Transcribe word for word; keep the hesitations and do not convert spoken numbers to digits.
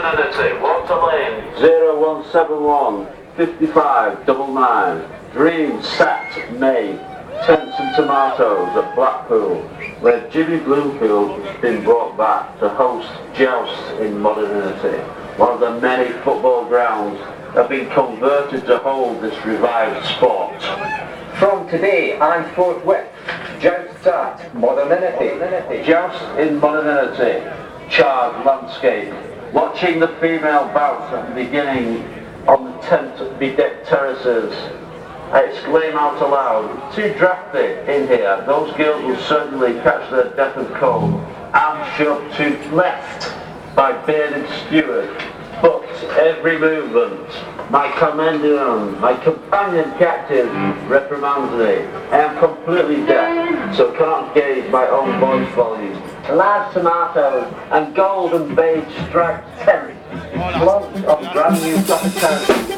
Modernity, Walter Lane. zero one seven one, five five nine nine. Dream Sat May. Tents and Tomatoes at Blackpool, where Jimmy Bloomfield has been brought back to host jousts in modernity. One of the many football grounds have been converted to hold this revived sport. From today and forthwith, jousts at modernity. Joust in modernity, charred landscape. Watching the female bouts at the beginning on the tent-bedecked terraces. I exclaim out aloud, too drafty in here. Those girls will certainly catch their death and cold. I'm shoved to left by bearded steward. But every movement, my commendum, my companion captive reprimands me. I am completely deaf, so cannot gauge my own voice volume. Large tomatoes and gold and beige striped tents, slopes of brand new proper